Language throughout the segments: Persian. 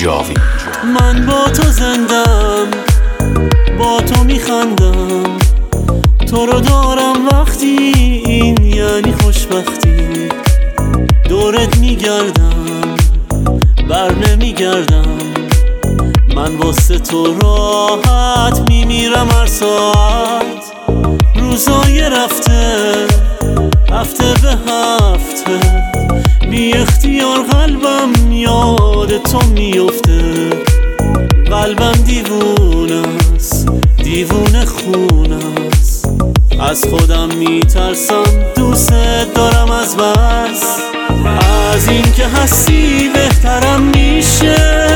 جاوید. من با تو زندم، با تو میخندم، تو رو دارم وقتی این یعنی خوشبختی. دورت میگردم بر نمیگردم، من واسه تو راحت میمیرم هر ساعت. روزای رفته هفته به هفته، بی اختیار قلبم یاد تو میفته. قلبم دیوونه است، دیوونه خونه است، از خودم میترسم، دوست دارم از بس. از این که هستی بهترم میشه،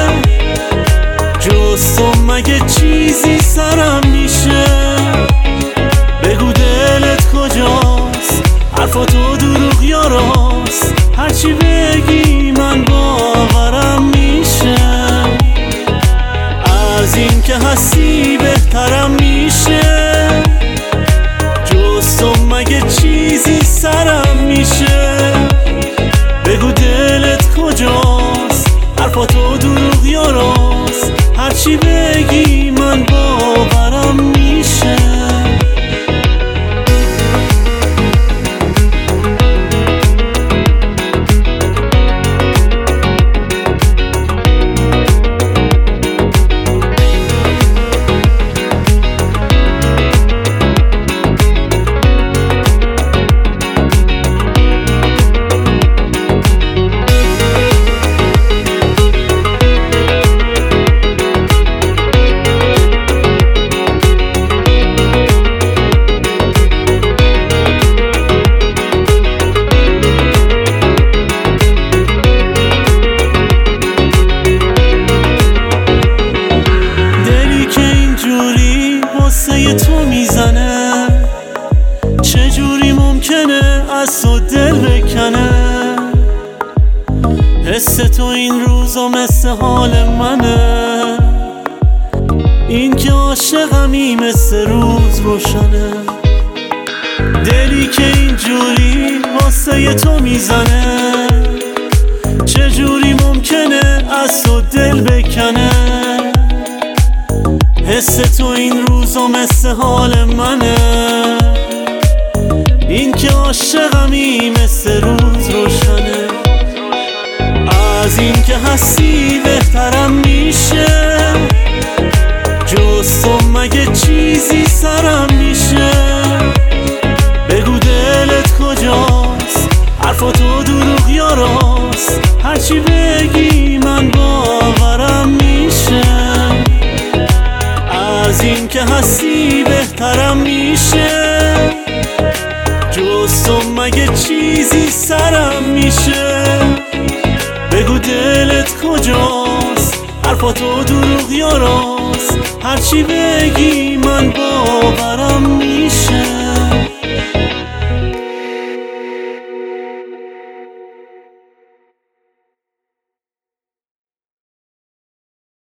جز تو مگه چیزی سرم میشه؟ بگو دلت کجاست، حرفاتو دروغ یا راست، هرچی بگی من باورم میشه. از این که هستی بهترم میشه، جز تو مگه چیزی سرم میشه؟ بگو دلت کجاست، حرفاتو دروغ یا راست، هرچی بگی من باورم میشه. تو میزنه، چجوری ممکنه از تو دل بکنه؟ حس تو این روزا مثل حال منه، این که عاشقمی مثل روز روشنه. دلی که اینجوری واسه تو میزنه، چجوری ممکنه از تو دل بکنه؟ حس تو این روزا مثل حال منه، این که عاشقمی مثل روز روشنه. از این که هستی بهترم میشه، جز تو مگه چیزی سرم میشه؟ بگو دلت کجاست، حرفاتو دروغ یا راست، هرچی بگی من باورم میشه. از این که هستی بهترم میشه، جز تو مگه چیزی سرم میشه؟ بگو دلت کجاست، حرفاتو دروغ یا راست، هرچی بگی من باورم